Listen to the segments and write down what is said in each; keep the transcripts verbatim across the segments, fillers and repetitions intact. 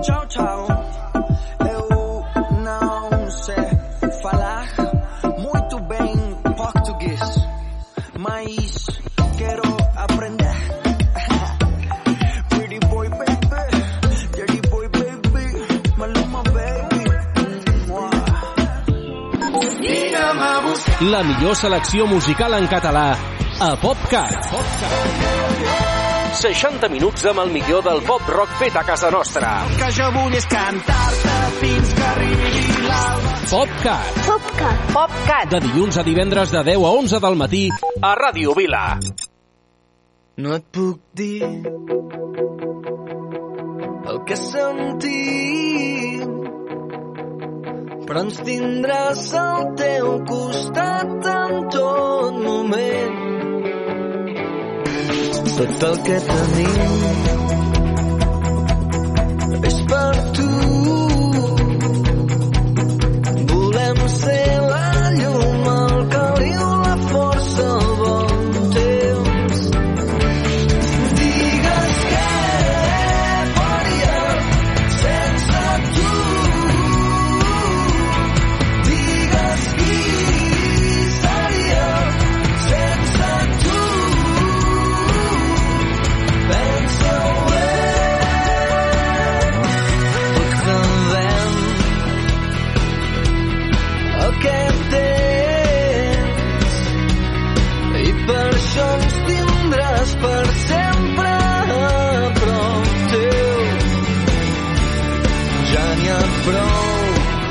Tchau, tchau. Eu não sei falar muito bem português, mas quero aprender. Pretty boy baby, dirty boy baby, Maluma baby. La millor selecció musical en català a PopCat. seixanta minuts amb el millor del pop rock fet a casa nostra. El que jo vull és cantar-te fins que arribi l'alba. PopCat. PopCat. PopCat. De dilluns a divendres de deu a onze del matí a Ràdio Vila. No et puc dir el que sentim, però ens tindràs al teu costat en tot moment. Tot el que tenim és per tu. Volem ser la llum, el caliu, la força, el bon temps. Digues què faria sense tu. Digues qui seria sense tu. Pensa-ho bé, acabem el que tens i per això ens tindràs per sempre a prop teu. Ja n'hi ha prou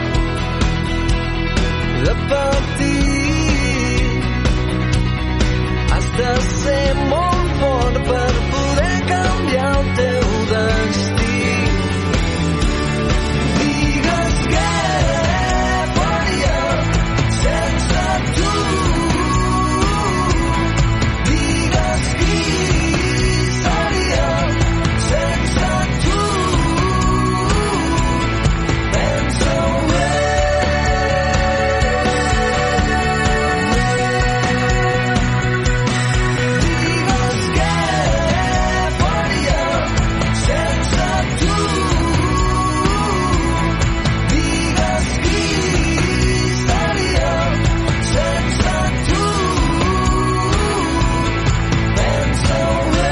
de patir, has de ser molt fort per poder canviar el teu destí. Digues què faria sense tu. Digues qui seria sense tu. Pensa-ho bé. Digues què faria sense tu. Digues qui seria sense tu. Pensa-ho bé.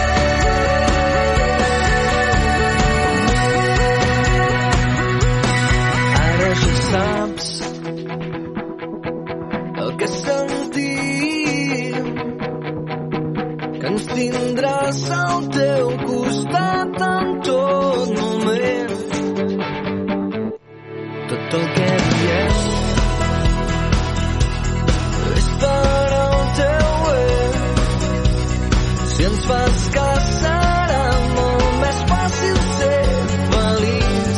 Ara ja saps el que sentim, que ens tindràs al teu costat en tot moment. Tot el que diem és per al teu bé. Si ens fas cas serà molt més fàcil ser feliç.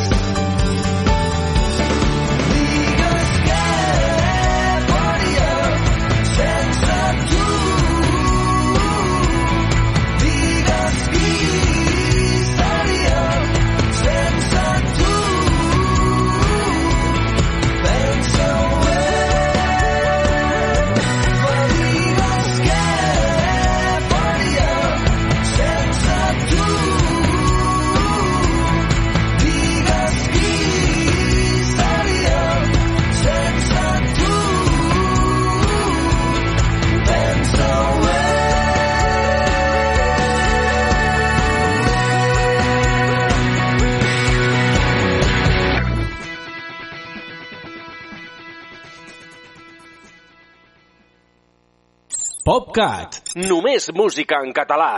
Digues què faria sense tu. Digues qui seria sense tu. Pensa-ho bé. Digues què faria sense tu. Digues qui seria sense tu. Pensa-ho bé. PopCat. Només música en català.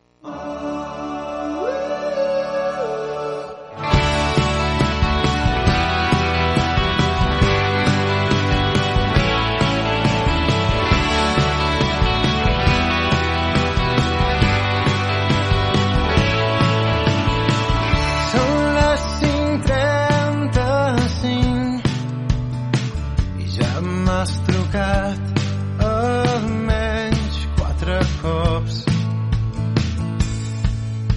Són les cinc trenta-cinc i ja m'has trucat almenys quatre cops.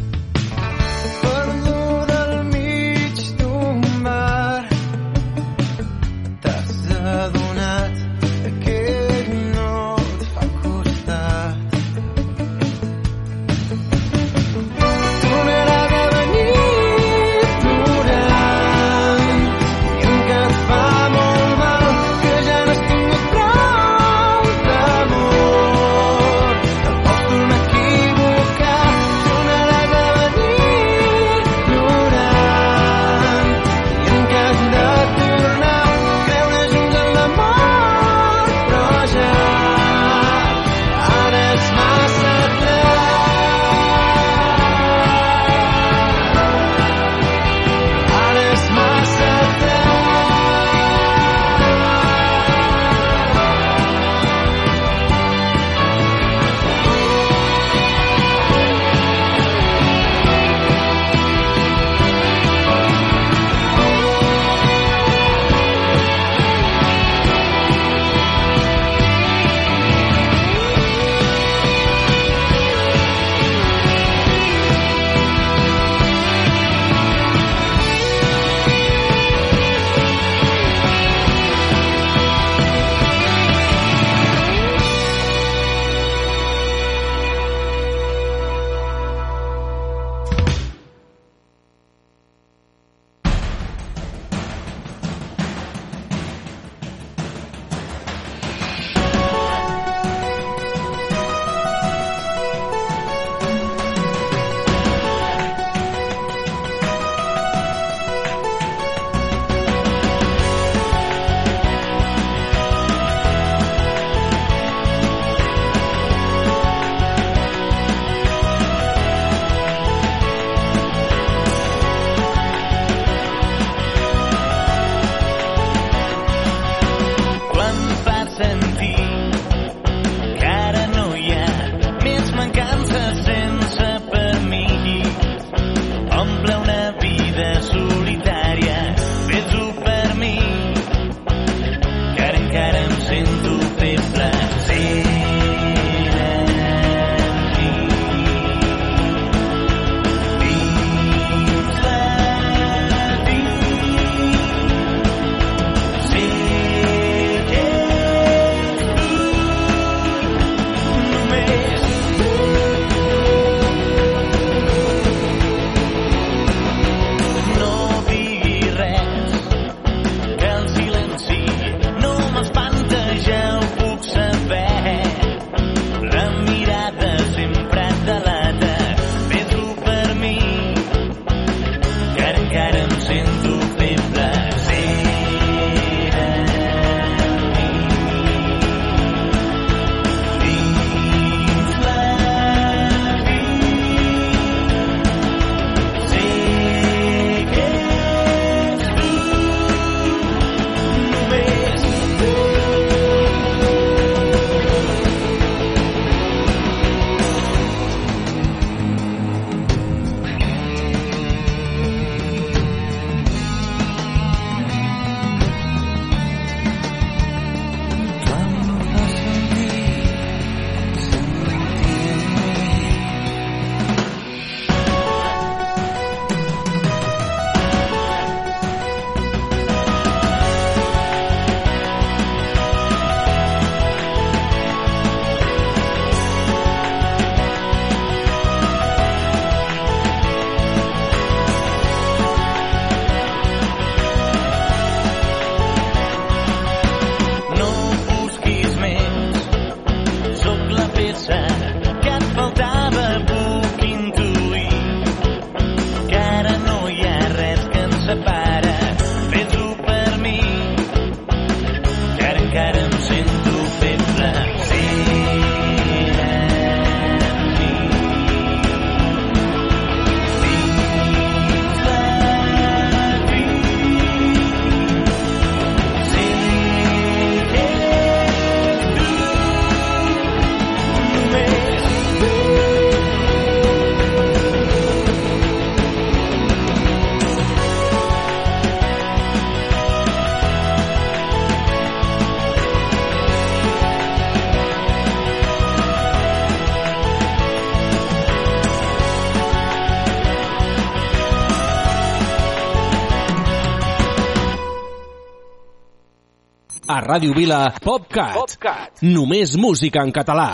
A Ràdio Vila, PopCat. PopCat. Només música en català.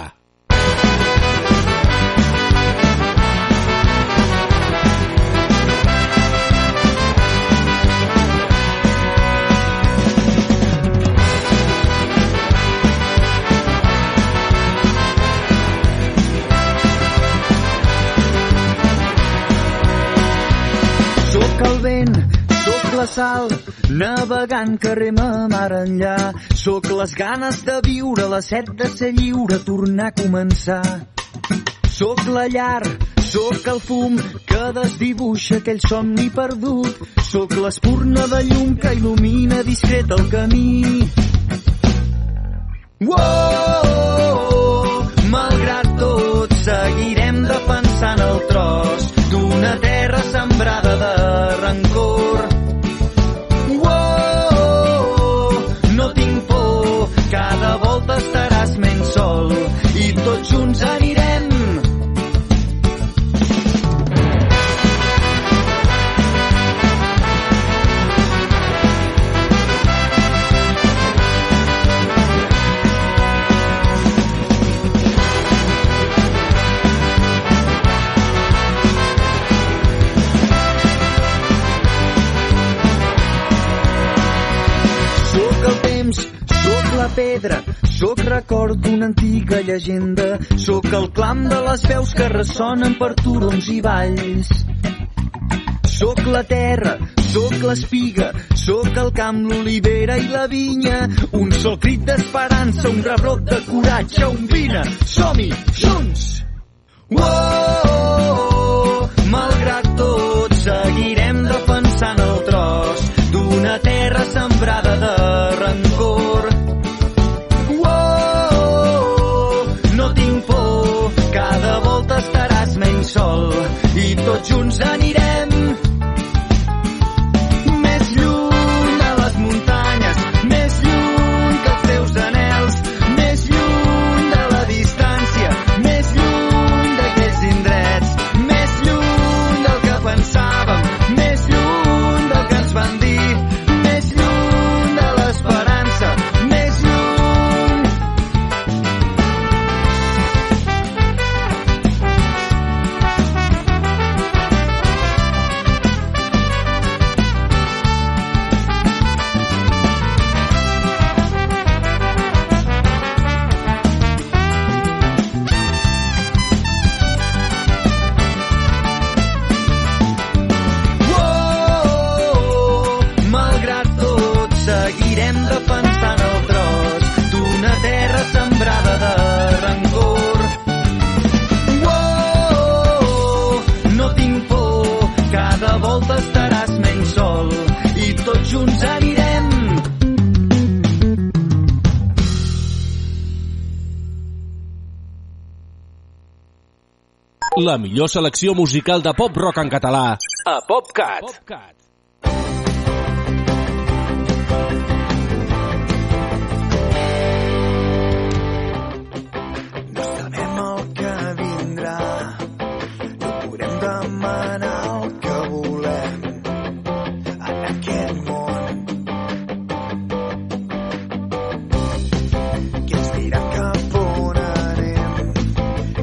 La sal, navegant que rema mar enllà. Soc les ganes de viure, la set de ser lliure, tornar a començar. Soc la llar, soc el fum que desdibuixa aquell somni perdut. Soc l'espurna de llum que il·lumina discret el camí. Uou, malgrat tot, seguirem defensant el tros d'una terra sembrada de rancor. Cada volta estaràs menys sol i tots junts anirem. Soc el temps, soc la pedra, soc record d'una antiga llegenda, soc el clam de les veus que ressonen per turons i valls. Soc la terra, soc l'espiga, soc el camp, l'olivera i la vinya, un sol crit d'esperança, un rebrot de coratge, un vine, som-hi, junts! Uou, malgrat tot, seguirem defensant el tros d'una terra sembrada de rancor. Cada volta estaràs menys sol i tots junts anirem més lluny de les muntanyes, més lluny que els teus anhels, més lluny de la distància, més lluny d'aquells indrets, més lluny del que pensàvem, més lluny del que ens van dir, més lluny de l'esperança, més lluny. Seguirem defensant el tros d'una terra sembrada de rancor. Uou, no tinc por, cada volta estaràs menys sol i tots junts anirem. La millor selecció musical de pop-rock en català a PopCat. PopCat.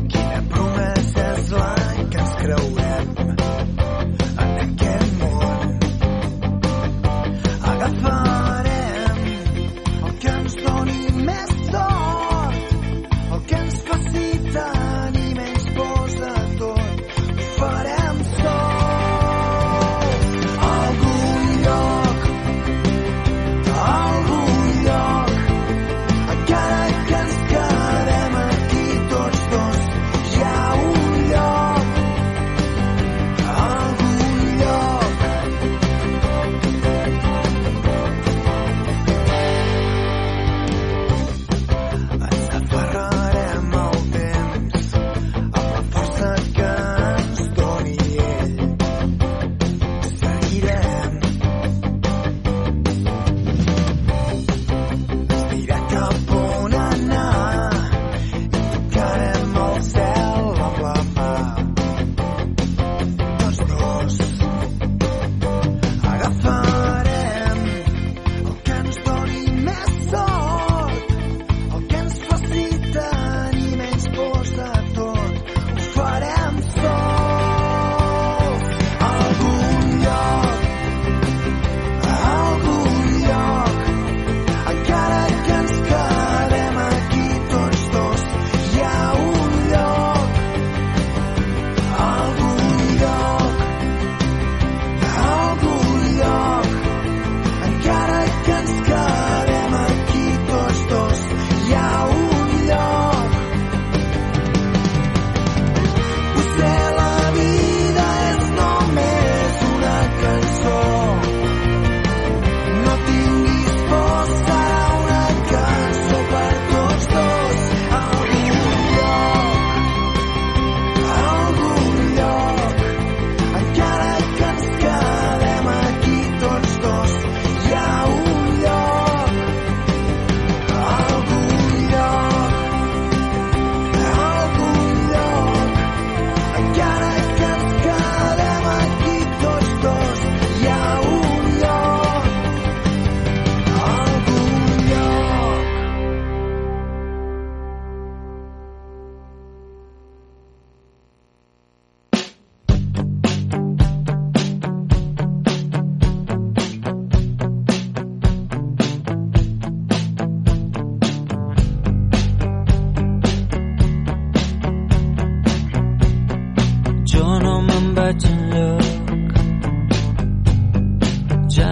Creurem en aquest món.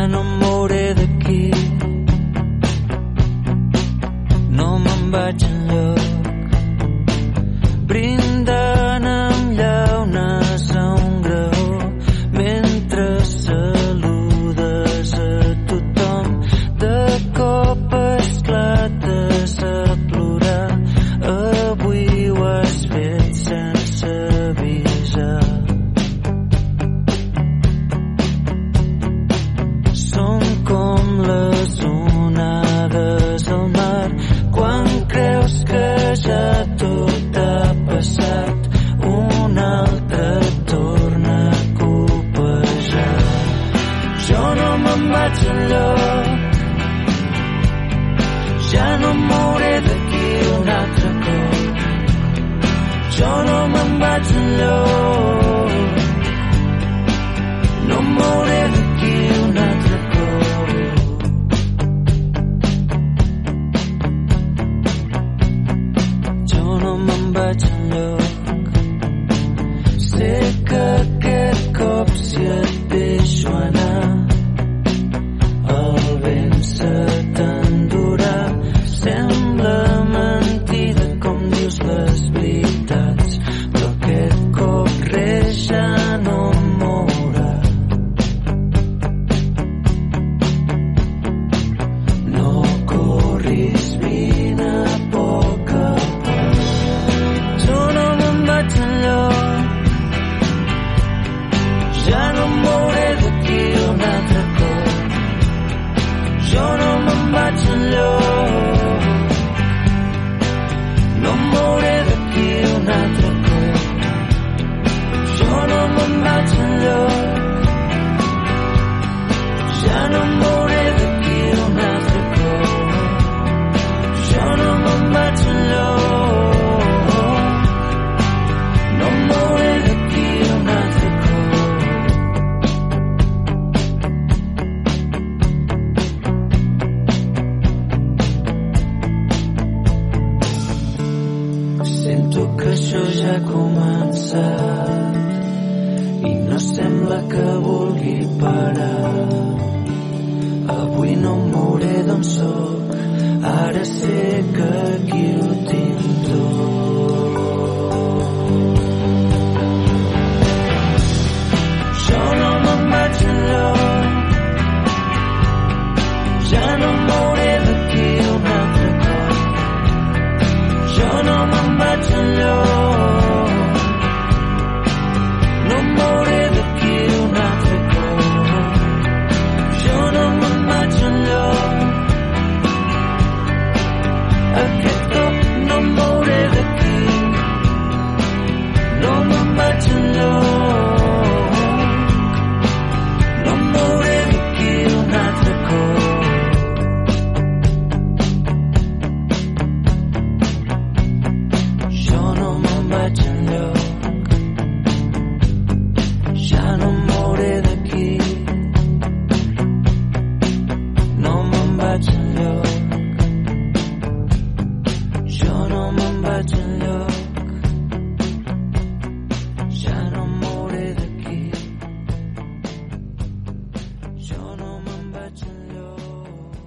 ja no em mouré d'aquí, no me'n vaig enlloc, brindant amb llaunes a un graó, mentre saludes a tothom, de cop esclates a plorar, avui ho has fet sense avisar. Som com les onades al mar, quan creus que ja tot ha passat, un altre torna a copejar. Jo no me'n vaig enlloc, ja no em mouré d'aquí un altre cop. Jo no me'n vaig enlloc, no em mouré d'aquí un altre cop. Jo no me'n vaig enlloc, sé que aquest cop si et deixo anar, el vent se t'endurà. Sembla mentida com dius les veritats, però aquest cop res ja no em mourà. No corris, vine a poc a poc. Jo no me'n vaig enlloc, ja no em mouré d'aquí un altre cop. Jo no me'n vaig enlloc, no em mouré d'aquí un altre cop. Jo no me'n vaig enlloc, ja no em mouré d'aquí un altre cop. Jo no me'n vaig enlloc, no em mouré d'aquí un altre cop. Sento que això ja ha començat i no sembla que vulgui parar. Avui no em mouré d'on soc, ara sé que aquí ho tinc tot. Jo no me'n vaig enlloc, ja no em mouré d'aquí un altre cop. Jo no me'n vaig enlloc, no em mouré d'aquí un altre cop. Jo no me'n vaig enlloc, aquest cop no em mouré d'aquí, no me'n vaig enlloc, no em mouré d'aquí un altre cop. Jo no me'n vaig enlloc, ja no em mouré d'aquí, no me'n vaig enlloc, jo no me'n vaig enlloc, ja no em mouré d'aquí, jo no me'n vaig enlloc.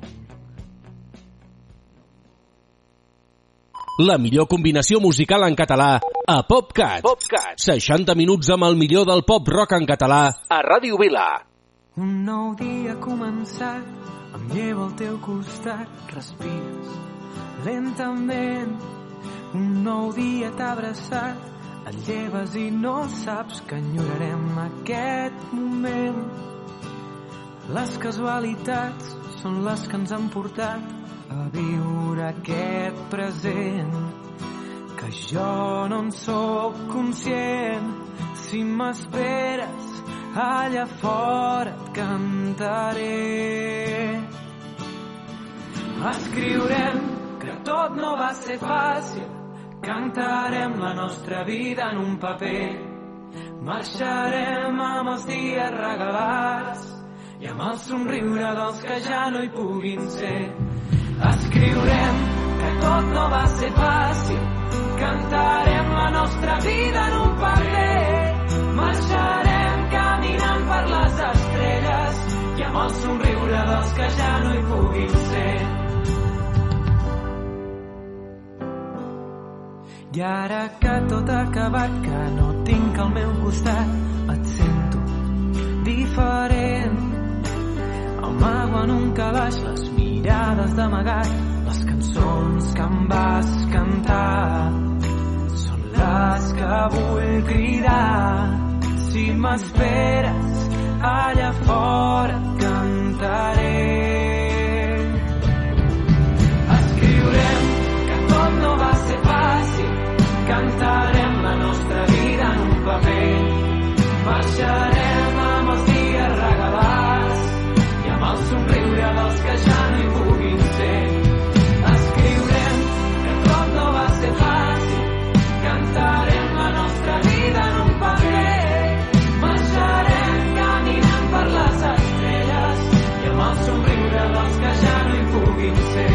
La millor combinació musical en català a PopCat. PopCat. seixanta minuts amb el millor del pop rock en català a Ràdio Vila. Un nou dia ha començat, em llevo al teu costat, respires lentament. Un nou dia t'ha abraçat, et lleves i no saps que enyorarem aquest moment. Les casualitats són les que ens han portat a viure aquest present, que jo no en sóc conscient. Si m'esperes allà fora et cantaré. Escriurem que tot no va ser fàcil, cantarem la nostra vida en un paper, marxarem amb els dies regalats i amb el somriure dels que ja no hi puguin ser. Escriurem que tot no va ser fàcil, cantarem la nostra vida en un paper, marxarem caminant per les estrelles i amb amb el somriure dels que ja no hi puguin ser. I ara que tot ha acabat, que no tinc al meu costat, et sento diferent. Amago en un calaix les mirades d'amagat, les cançons que em vas cantar són les que vull cridar. Si m'esperes allà fora et cantaré. Escriurem que tot no va ser fàcil, cantarem la nostra vida en un paper, marxarem amb els dies regalats i amb el somriure dels que ja no hi puguin ser. Escriurem que tot no va ser fàcil, cantarem la nostra vida en un paper, marxarem caminant per les estrelles i amb el somriure dels que ja no hi puguin ser.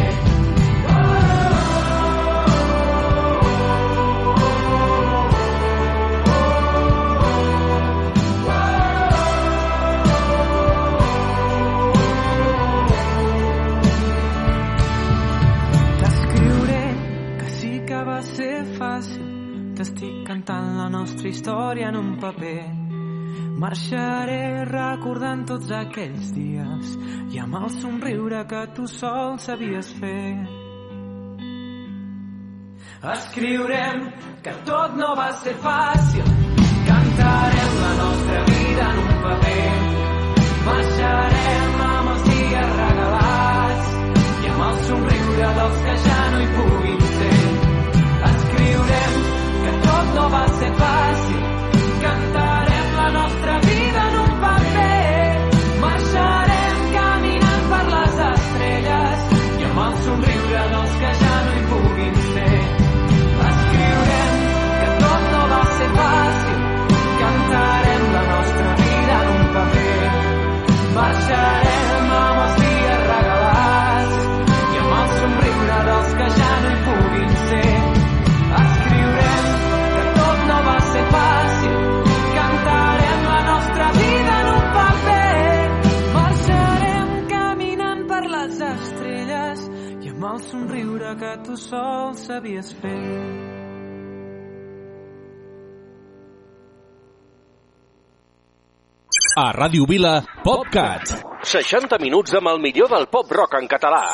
Va ser fàcil, t'estic cantant la nostra història en un paper, marxaré recordant tots aquells dies i amb el somriure que tu sol sabies fer. Escriurem que tot no va ser fàcil, cantarem la nostra vida en un paper, marxarem amb els dies regalats i amb el somriure dels que ja no hi puguin ser. Escriurem que tot no va ser fàcil, cantarem la nostra vida en un paper, marxarem caminant per les estrelles i amb el somriure dels que ja no hi puguin ser. Escriurem que tot no va ser fàcil, cantarem la nostra vida en un paper, marxarem amb els dies regalats i amb el somriure dels que ja no hi puguin ser. Escriurem que tot no va ser fàcil, cantarem la nostra vida en un paper, marxarem caminant per les estrelles i amb el somriure que tu sol sabies fer. A Ràdio Vila, PopCat. seixanta minuts amb el millor del pop rock en català.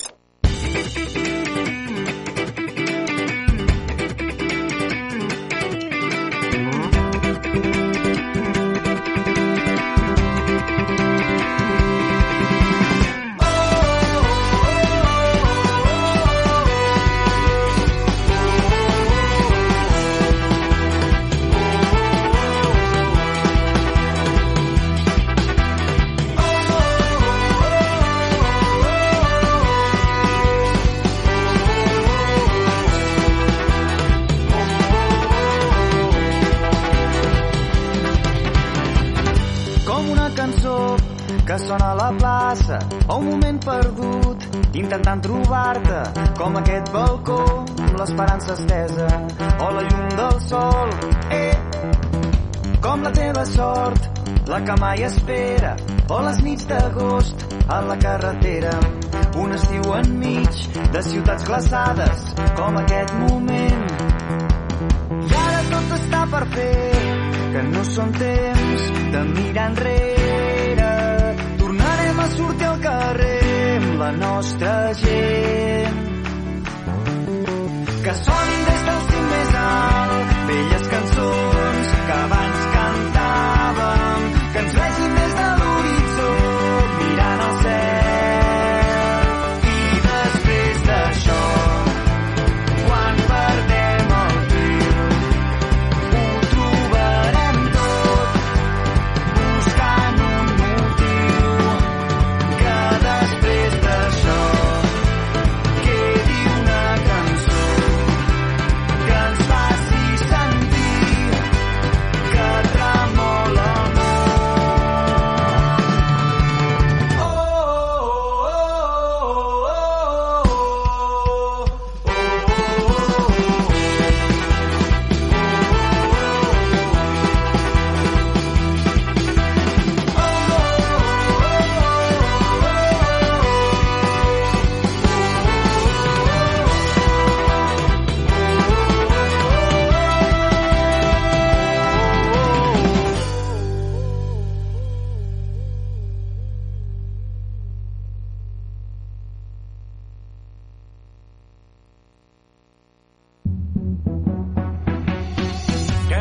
Que sona a la plaça, o un moment perdut, intentant trobar-te, com aquest balcó amb l'esperança estesa, o la llum del sol, eh, com la teva sort, la que mai espera, o les nits d'agost a la carretera, un estiu enmig de ciutats glaçades, com aquest moment. I ara tot està per fer, que no són temps de mirar enrere, a sortir al carrer amb la nostra gent. Que sonin des del cim més alt velles cançons que abans cantàvem, que ens vegin des de l'horitzó mirant al cel. I després d'això, quan perdem el fil, ho trobarem tot buscant un motiu. Després d'això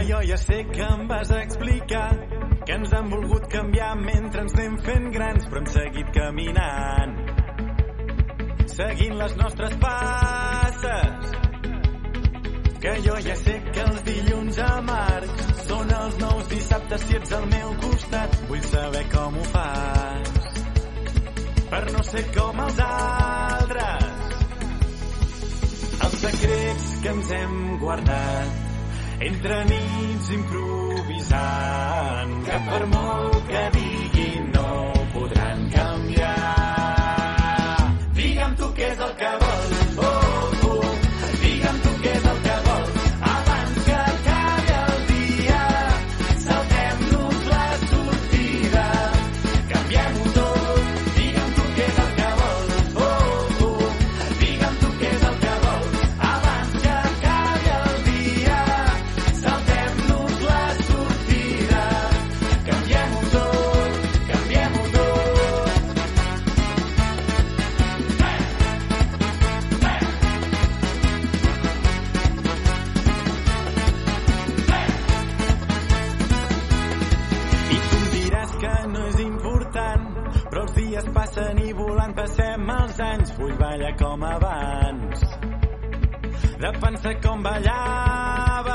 Que jo ja sé que em vas explicar que ens han volgut canviar mentre ens anem fent grans, però hem seguit caminant, seguint les nostres passes. Que jo ja sé que els dilluns amargs són els nous dissabtes si ets al meu costat. Vull saber com ho fas per no ser com els altres. Els secrets que ens hem guardat entre nits improvisant, que per molt que diguin no podran canviar. Digue'm tu què és el que vols, oh, oh. Digue'm tu què és el que vols, abans que acabi el dia. Saltem-nos la sortida, canviem-ho tot. Digue'm tu què és el que vols, oh, oh. Digue'm tu què és el que vols, abans que acabi el dia. Saltem-nos la sortida, canviem-ho tot, canviem-ho tot. I tu em diràs que no és important, però els dies passen i volant passem els anys. Vull ballar com abans, de pensar com ballava.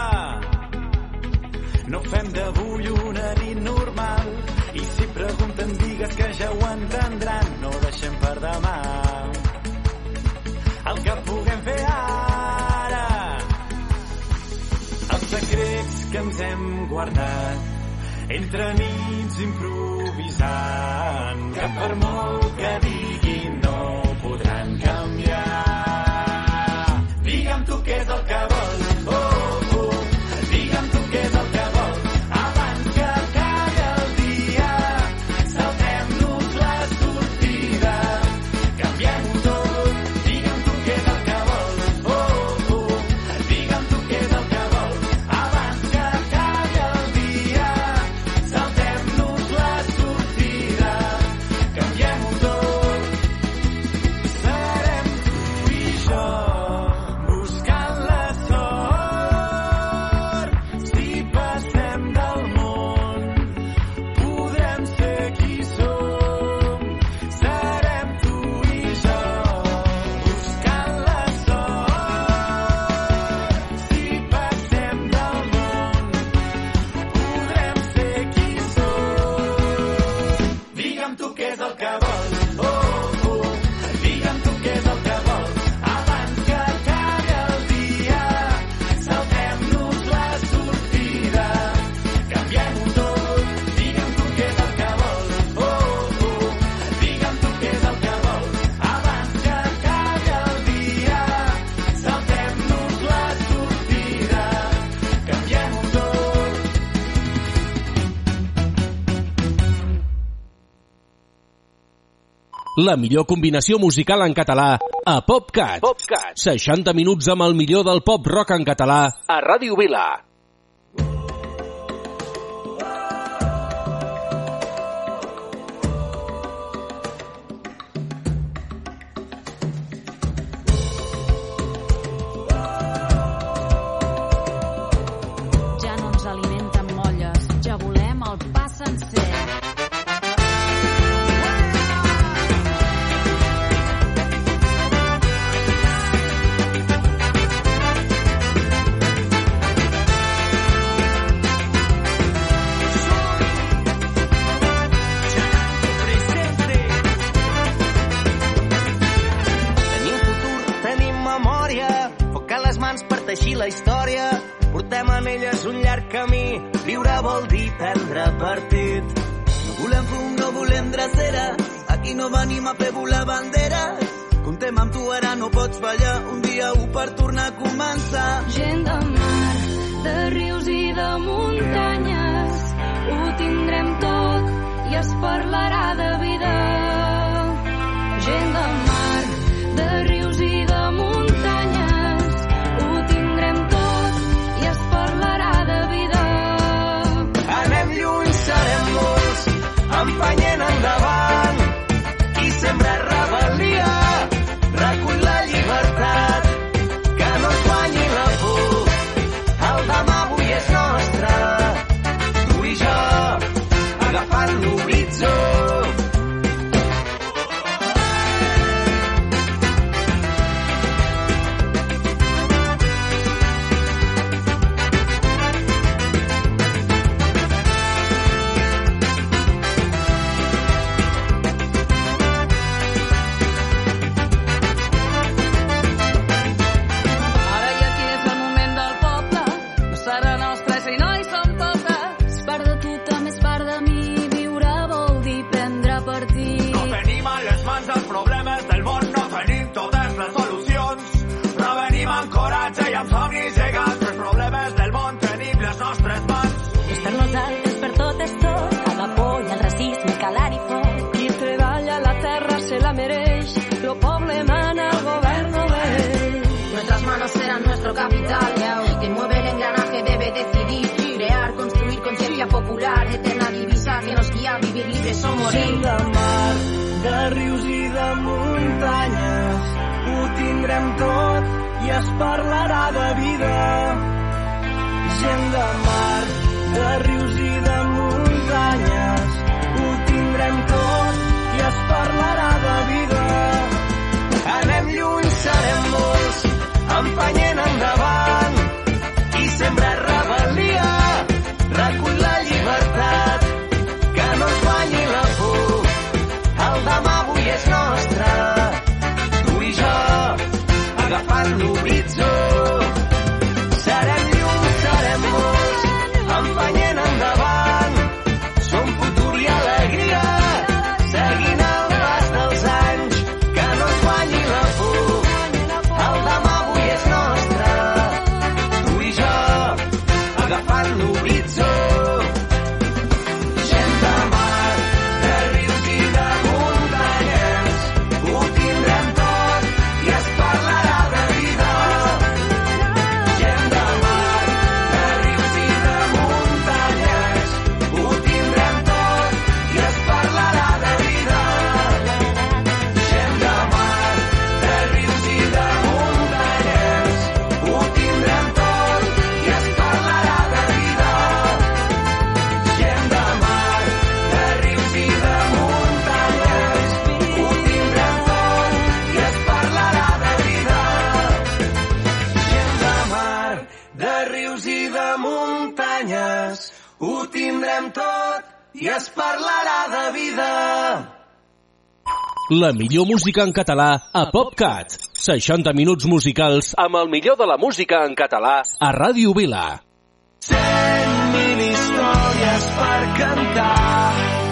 No fem d'avui una nit normal, i si pregunten digues que ja ho entendran. No deixem per demà el que puguem fer ara. Els secrets que ens hem guardat entre nits improvisant, que per molt que diguin no podran canviar. Digue'm tu què és el que vols, oh, oh. Digue'm tu què és el que vols, abans que acabi el dia. Saltem-nos la sortida, canviem-ho tot. Digue'm tu què és el que vols, oh, oh. Digue'm tu què és el que vols, abans que acabi el dia. Saltem-nos la sortida, canviem-ho tot. Serem tu i jo buscant la sort. Si passem del món podrem ser qui som. Serem tu i jo buscant la sort. Si passem del món podrem ser qui som. Digue'm tu què és el que vols, oh, oh. Digue'm tu què és el que vols, abans que acabi el dia. Saltem-nos la sortida, canviem-ho tot. Digue'm tu què és el que vols, oh, oh. Digue'm tu què és el que vols, abans que acabi el dia. Saltem-nos la sortida, canviem-ho tot. La millor combinació musical en català a PopCat. PopCat. seixanta minuts amb el millor del pop rock en català a Ràdio Vila. Ja no ens alimenten molles, ja volem el pa sencer. Tenim futur, tenim memòria, foc a les mans per teixir la història. Portem en elles un llarg camí, viure vol dir prendre partit. No volem fum, no volem drecera, aquí no venim a fer volar banderes. Comptem amb tu, ara no pots fallar, un dia u per tornar a començar. Gent de mar, de rius i de muntanyes, ho tindrem tot i es parlarà de vida. Gent de mar, de rius i de muntanyes, ho tindrem tot i es parlarà de vida. Anem lluny, serem molts, empenyent endavant. Qui sembra rebel·lia, recull la llibertat, que no es guanyi la por. El demà avui és nostre, Gent de mar, de rius i de muntanyes, ho tindrem tot i es parlarà de vida. Gent de mar, de rius i de muntanyes, ho tindrem tot i es parlarà de vida. Anem lluny, serem molts, empenyent endavant, i sempre rebel·lia, recull la llibertat, que no ens guanyi la por, el demà avui és nostre, tu i jo, agafant l'horitzó. Serem lluny, serem molts, empenyent endavant, som futur i alegria, seguint el pas dels anys, que no ens guanyi la por, el demà avui és nostre, tu i jo, agafant l'horitzó. Gent de mar, de rius i de muntanyes, ho tindrem tot i es parlarà de vida. Gent de mar, de rius i de muntanyes, ho tindrem tot i es parlarà de vida. Gent de mar, de rius i de muntanyes, ho tindrem tot i es parlarà de vida. Gent de mar, de rius i de muntanyes, ho tindrem tot i es parlarà de vida. Gent de mar, de rius i de muntanyes, ho tindrem tot i es parlarà de vida. La millor música en català a PopCat. seixanta minuts musicals amb el millor de la música en català a Ràdio Vila. Cent mil històries per cantar,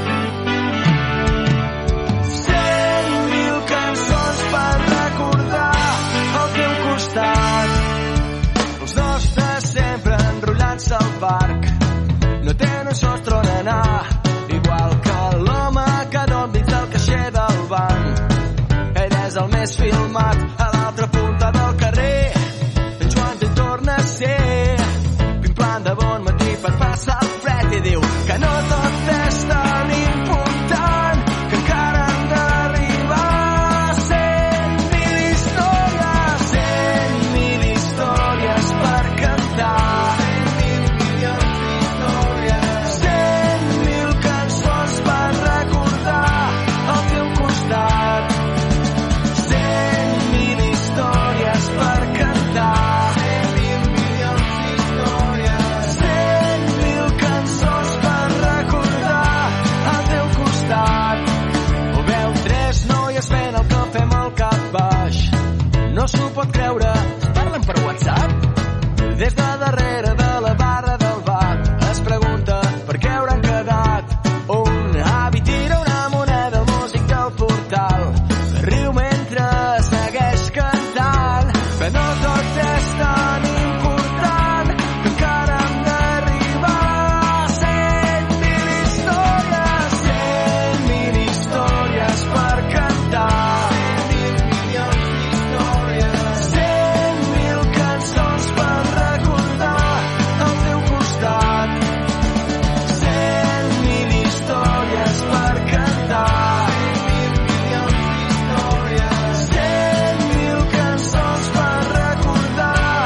cent mil cançons per recordar al teu costat. Els dos de sempre enrotllant-se al parc, no tenen sostre on anar, igual que l'home que dorm dins del caixer del banc. Ell és el més filmat a l'altra punta del carrer, en Joan hi torna a ser pimplant de bon matí per passar el fred i diu que no tot és tan important, que encara han d'arribar cent mil històries, cent mil històries per cantar, cent mil milions d'històries, cent mil cançons per recordar al teu costat, cent mil històries per cantar, cent mil milions d'històries, cent mil cançons per recordar al teu costat. Ho veu tres noies fent el cafè amb el cap baix, no s'ho pot creure, es parlen per WhatsApp. Des de darrere de la barra del bar es pregunta per què hauran quedat. Un avi tira una moneda al músic del portal, que riu mentre segueix cantant, que no tot és tan important, que encara hem d'arribar cent mil històries, cent mil històries per cantar, cent mil milions d'històries, cent mil cançons per recordar al teu costat, cent mil històries per cantar, cent mil milions d'històries, cent mil cançons per recordar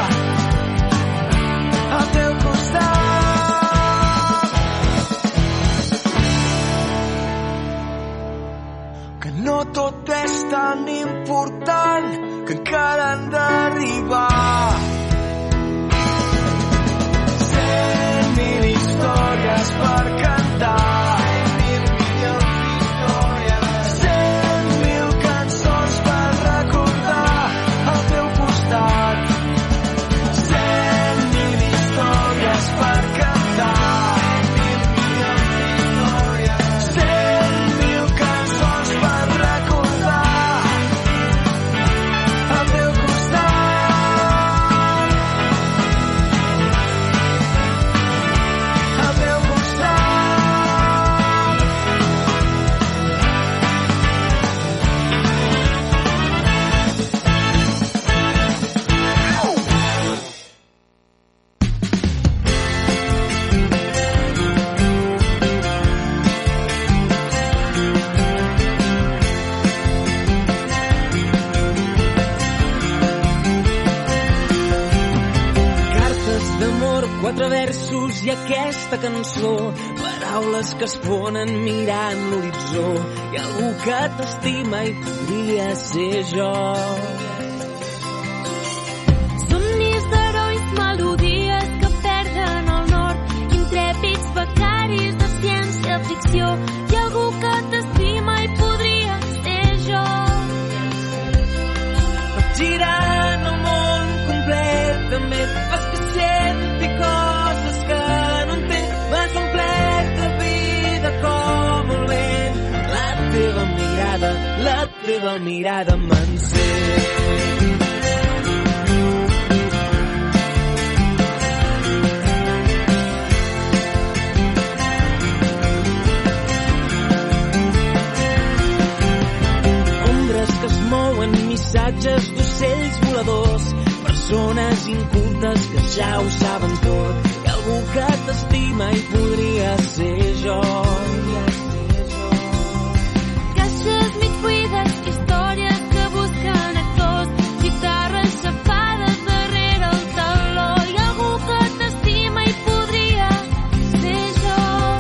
al teu costat. Que no tot és tan important, que encara han d'arribar cent mil històries per cantar, cent mil milions d'històries, cent mil cançons per recordar al teu costat, cent mil històries per cantar, cent mil milions d'històries, cent mil cançons per recordar al teu costat. Al teu costat. i aquesta cançó, paraules que es fonen mirant l'horitzó, i algú que t'estima i podria ser jo. Somnis d'herois, melodies que perden el nord, intrèpids becaris de ciència-ficció, i algú que t'estima i podria ser jo. Girant el món complet, també et fas que senti coses que no entenc. M'has omplert la vida com el vent. La teva mirada, la teva mirada m'encén. Que es mouen, missatges d'ocells voladors, persones incultes que ja ho saben tot, i algú que t'estima i podria ser jo. Caixes mig buides, històries que busquen actors, guitarres xafades darrere el taló, i algú que t'estima i podria ser jo.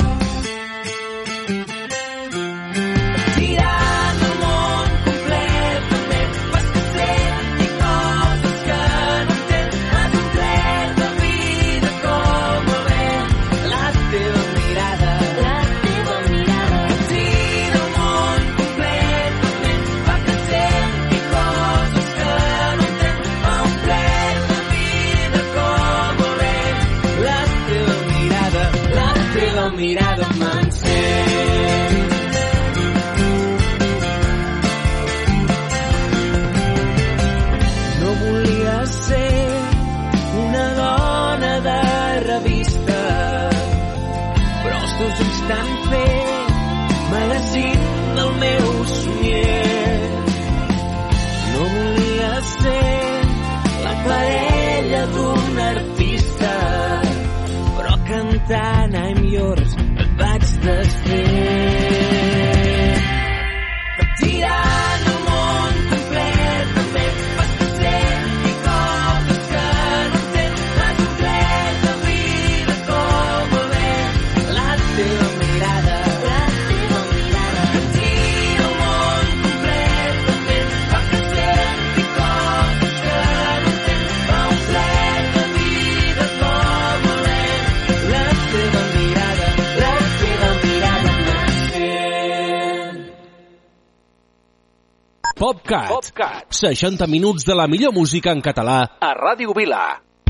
Mirada m'encén. No volia ser una dona de revista, però els teus ulls t'han fet magazín del meu somnier. No volia ser la parella d'un artista, però cantant I'm yours et vaig desfer. Girant el món complet, també fas que senti coses que no entenc. M'has omplert la vida com el vent. La teva mirada, la teva mirada. Gira el món complet, també fa que senti coses que no entenc. M'ha omplert la vida com el vent. La teva mirada, la teva mirada m'encén. PopCat. PopCat. seixanta minuts de la millor música en català a Ràdio Vila.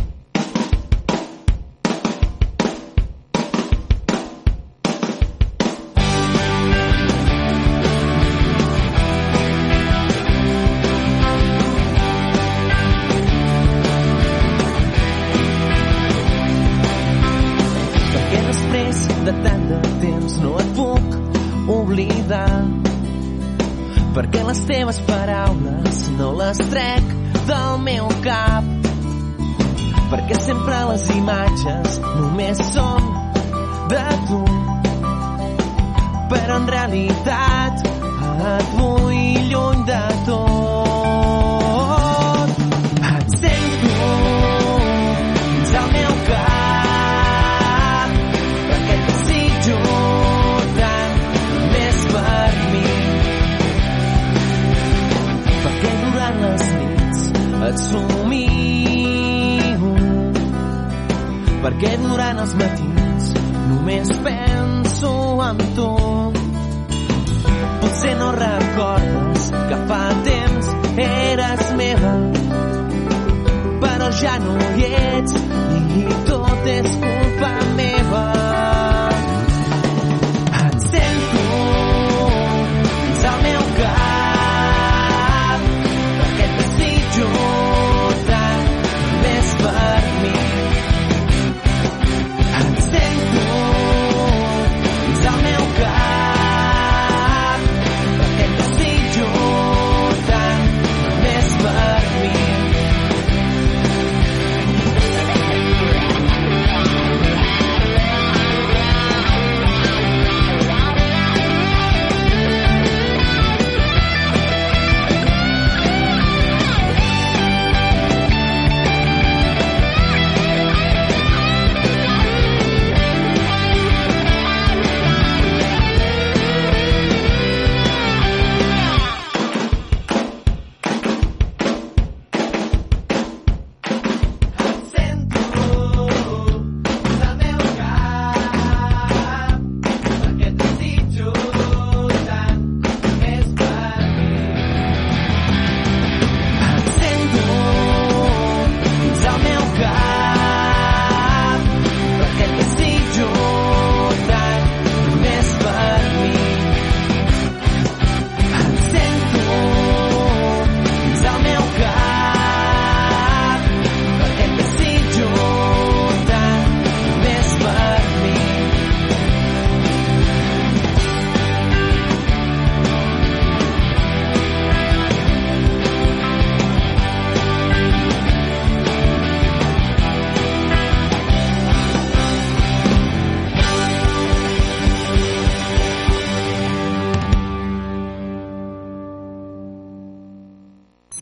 Perquè després de tant de temps no et puc oblidar, perquè les teves paraules no les trec del meu cap, perquè sempre les imatges només són de tu, però en realitat et vull lluny de tot. Et sento dins el meu cap, perquè et desitjo tant més per mi, perquè durant les nits et somio, perquè durant els matins només penso en tu. Potser no recordes que fa temps eres meva, però ja no hi ets i tot és culpa meva. Et sento dins el meu cap, perquè et desitjo tant més per mi. Et sento dins el meu cap,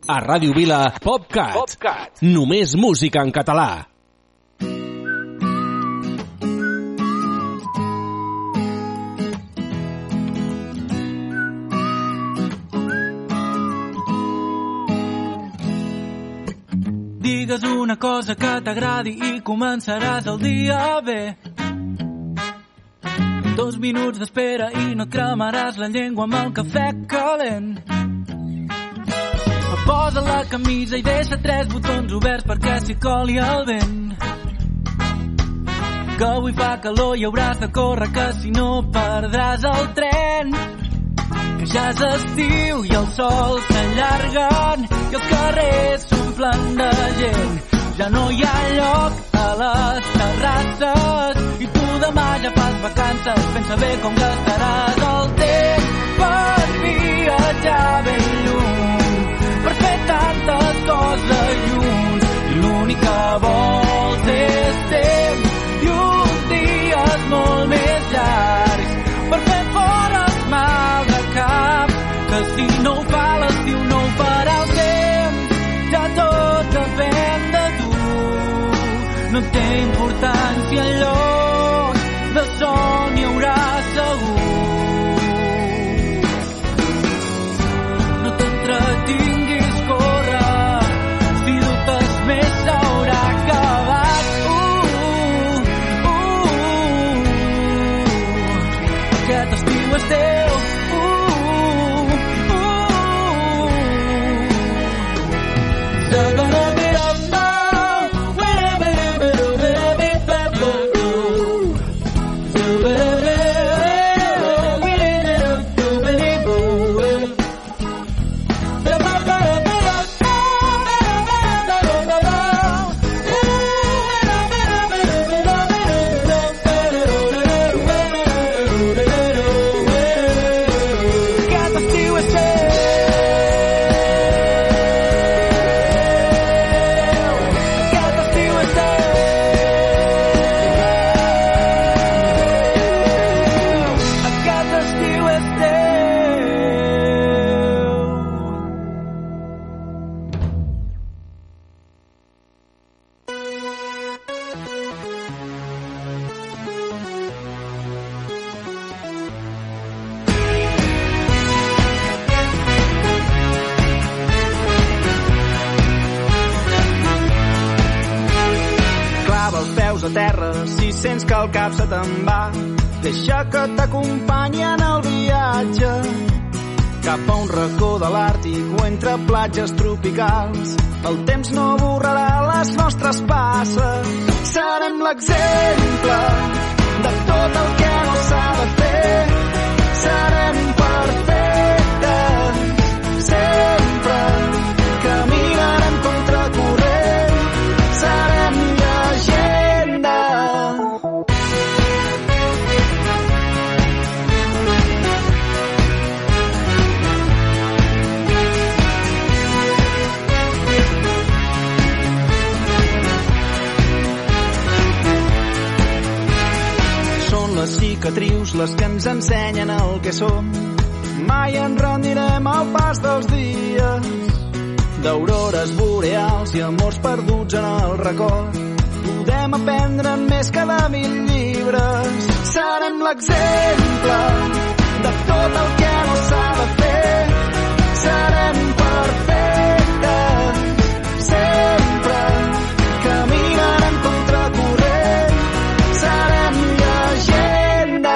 A Ràdio Vila, PopCat. PopCat. Només música en català. Digues una cosa que t'agradi i començaràs el dia bé. Dos minuts d'espera i no et cremaràs la llengua amb el cafè calent. Posa la camisa i deixa tres botons oberts perquè s'hi coli el vent. Que avui fa calor i hauràs de córrer, que si no perdràs el tren. Que ja és estiu i el sol s'allarguen i els carrers s'omplen de gent. Ja no hi ha lloc a les terrasses i tu demà ja fas vacances. Pensa bé com gastaràs el temps per viatjar ben lluny, per fer tantes coses junts. I l'únic que vols és temps i uns dies molt més llargs per fer fora els mal de cap, que si no ho fa l'estiu no ho farà el temps. Ja tot depèn de tu, no té importància el lloc, de son hi haurà segur. No t'entretinguis, corre, si dubtes més s'haurà acabat. Uh, uh, uh, aquest estiu és teu. Uh, uh, uh, they're gonna be up now. Aquest estiu és teu. Aquest estiu és teu. Aquest estiu és teu. Clava els peus a terra si sents que el cap se te'n va. Deixa que t'acompanyi en el viatge cap a un racó de l'Àrtic o entre platges tropicals. El temps no borrarà les nostres passes. Serem l'exemple de tot el que no s'ha de fer. Serem perfectes sempre. Caminarem contracorrent. Serem llegenda. Són les cicatrius les que ens ensenyen el que som. Mai ens rendirem al pas dels dies, d'aurores boreals i amors perduts en el record. Podem aprendre més que de mil llibres. Serem l'exemple de tot el que no s'ha de fer. Serem perfectes sempre. Caminarem contracorrent. Serem llegenda.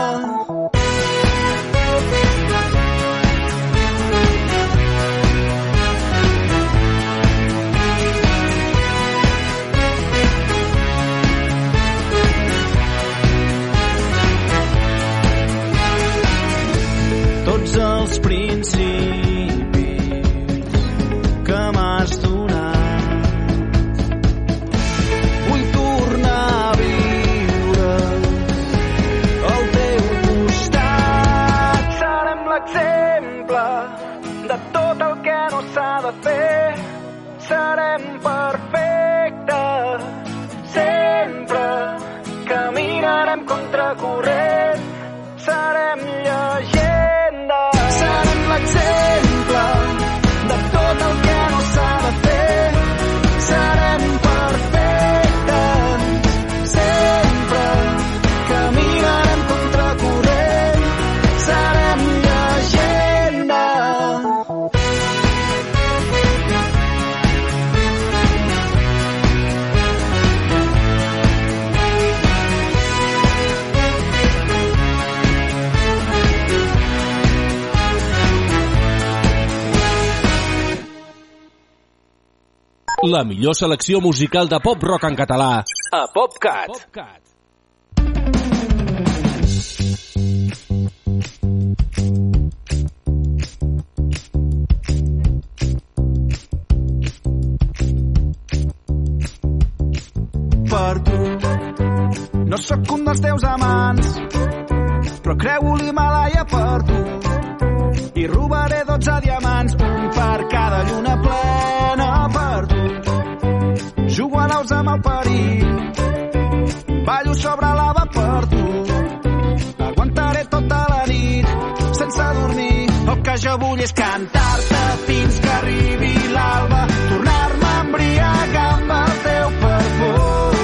Tots els principis que m'has donat vull tornar a viure al teu costat. Serem l'exemple de tot el que no s'ha de fer. Serem perfectes sempre. Caminarem contracorrent. Serem llegenda. Serem l'exemple de tot el que La millor selecció musical de pop-rock en català a PopCat. Per tu no sóc un dels teus amants, però creu l'Himalaya per tu i robaré dotze diamants, un per cada lluna plena per tu. Jugo a naus amb el perill, ballo sobre lava per tu, aguantaré tota la nit sense dormir. El que jo vull és cantar-te fins que arribi l'alba, tornar-me a embriagar amb el teu perfum,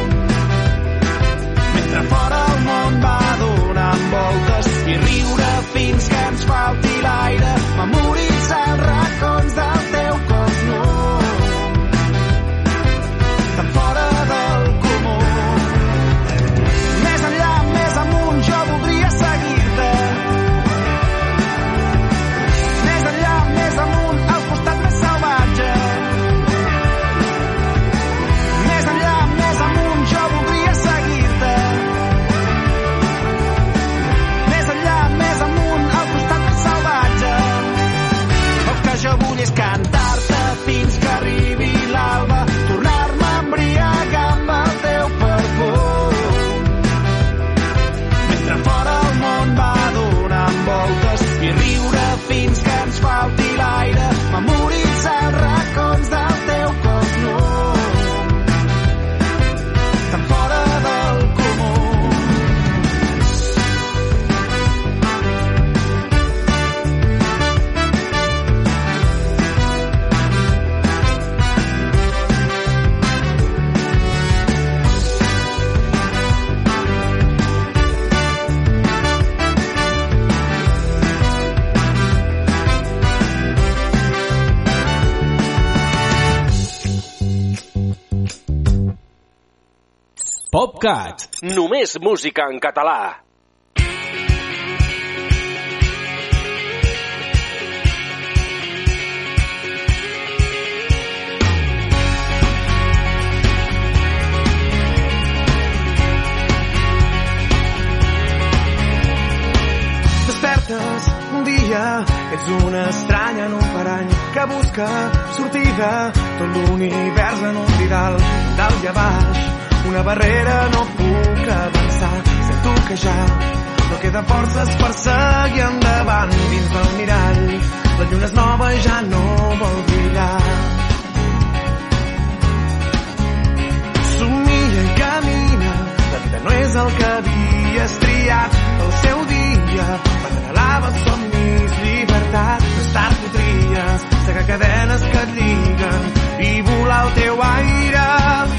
mentre fora el món va donant voltes i riure fins que ens falti l'aire, memoritzar els racons del teu cos nu, tan fora del comú. Més enllà, més amunt, jo voldria seguir-te. Més enllà, més amunt, al costat més salvatge. Més enllà, més amunt, jo voldria seguir-te. Més enllà, més amunt, al costat més salvatge. El que jo vull és cantar-te fins que arribi l'alba, tornar-me a embriagar amb el teu perfum, mentre fora el món va donant voltes i riure fins que ens falti l'aire, memoritzar els racons del teu cos nu, tan fora del comú. PopCat, només música en català. Despertes un dia, ets una estranya en un parany que busca sortida, tot l'univers en un didal, dalt i a baix, una barrera, no puc avançar, sento que ja no queda forces per seguir endavant dins del mirall, la lluna és nova i ja no vol brillar. Somia i camina, la vida no és el que havies triat, el seu dia, m'anhelava somnis, llibertat, més tard ho tries, segar cadenes que et lliguen i volar al teu aire.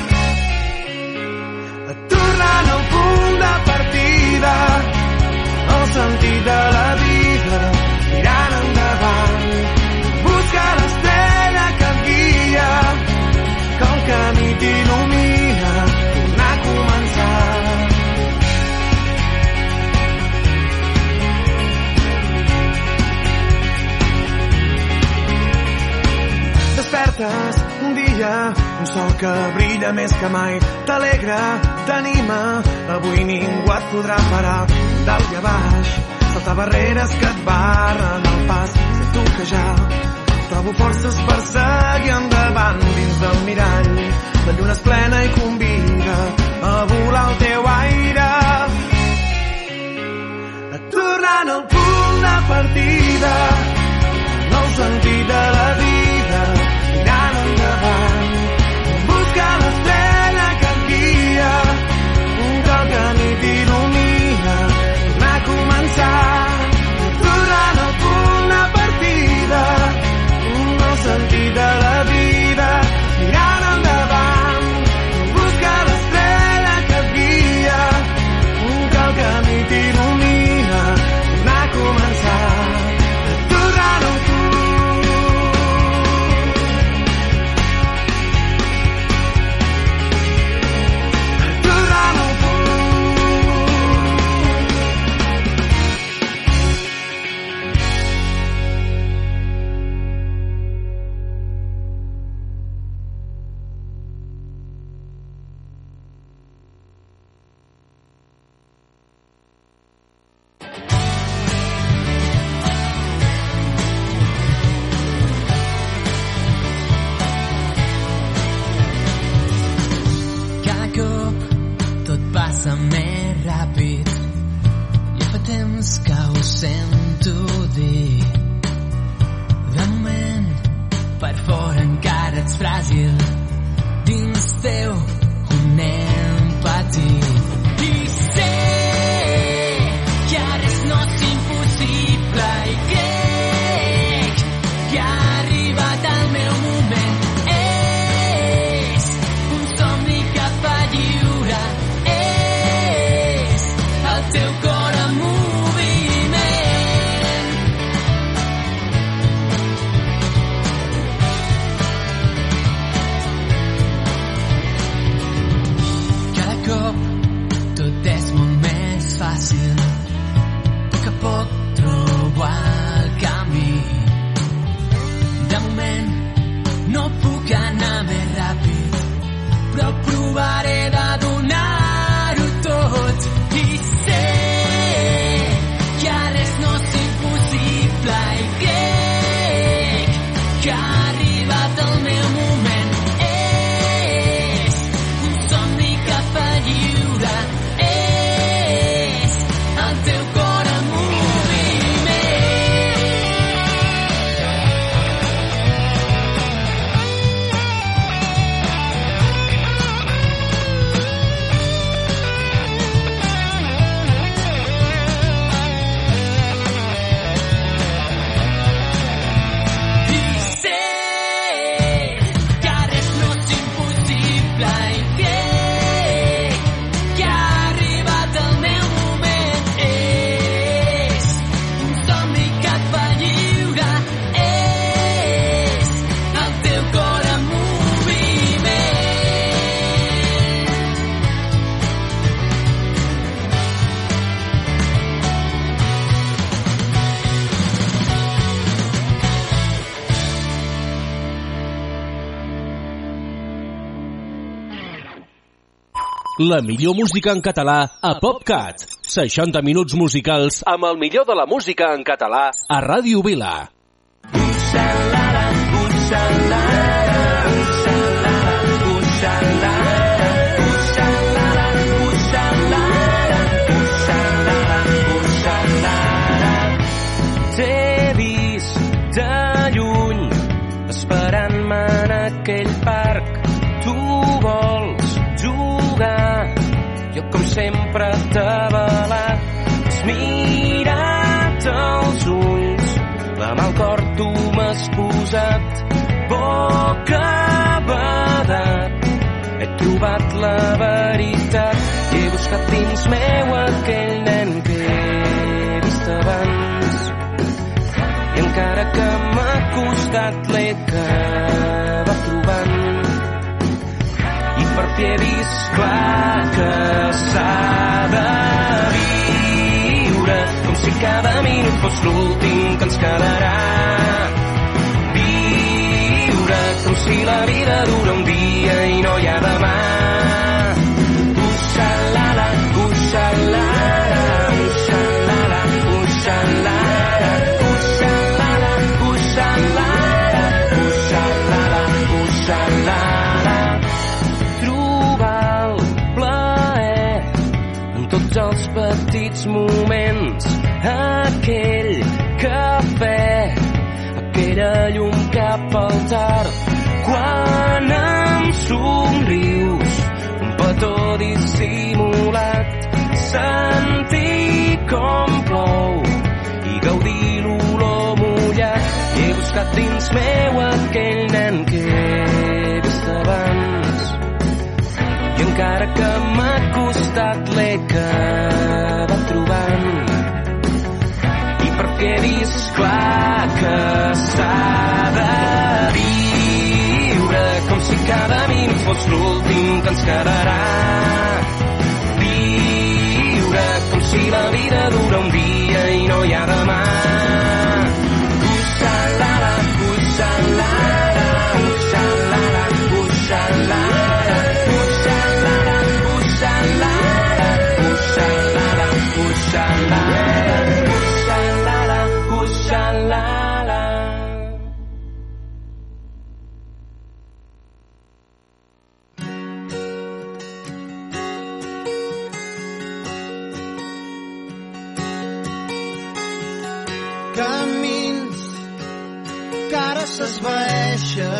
Tornant al punt de partida, el sentit de la vida, mirant endavant, busca l'estrella que et guia, que el camí t'il·lumina, tornar a començar. Despertes un dia, un sol que brilla més que mai, t'alegra, t'anima, avui ningú et podrà parar, dalt i a baix, saltar barreres que et barren el pas, sento que ja trobo forces per seguir endavant dins del mirall, la lluna és plena i convida a volar al teu aire. Tornant al punt de partida, nou sentit de la vida, mirant endavant, busca l'estrella que et guia, que el camí t'il·lumina, tornar a començar. Tornant al punt de partida, un nou sentit de la vida, mirant endavant, busca l'estrella que et guia, que el camí t'il·lumina, tornar a començar. fràgil dins teu un nen petit. I sé que res no és impossible i crec que ha arribat el meu moment. És un somni cap a lliure, és el teu cor en moviment. Cada cop tot és molt més fàcil, a poc a poc trobo el camí. De moment no puc anar més ràpid, però provaré de donar-ho tot. I sé que res no és impossible i crec que ha arribat el meu moment. És un somni cap a lliure, és el teu cor en moviment. I sé que res no és impossible i crec que ha arribat el meu moment. És un somni cap a lliure, és el teu cor en moviment. La millor música en català a PopCat. seixanta minuts musicals amb el millor de la música en català a Ràdio Vila. T'he vist de lluny esperant-me en aquell parc. Tu vols jugar, jo com sempre t'he avalat. Has mirat els ulls, la mà al cor tu m'has posat. Bocabadat, he trobat la veritat. He buscat dins meu aquell nen que he vist abans, i encara que m'ha costat l'he acabat trobant. I per fi he vist clar que s'ha de viure com si cada minut fos l'últim que ens quedarà. Viure com si la vida dura un dia i no hi ha demà. Uxalala, uxalala, uxalala, uxalala, uxalala, uxalala, uxalala, uxalala. Trobar el plaer en tots els petits moments, aquell cafè, aquella llum cap al tard, quan em somrius, un petó dissimulat, sentir com plou i gaudir l'olor mullat. He buscat dins meu aquell nen que he vist abans, i encara que m'ha costat l'he acabat trobant. I per fi he vist clar que s'ha de viure com si cada minut fos l'últim que ens quedarà. Viure com si la vida dura un dia i no hi ha demà. Uxalala, uxalala, uxalala, uxalala, uxalala, uxalala, uxalala, uxalala, uxalala, uxalala. Camins que ara s'esvaeixen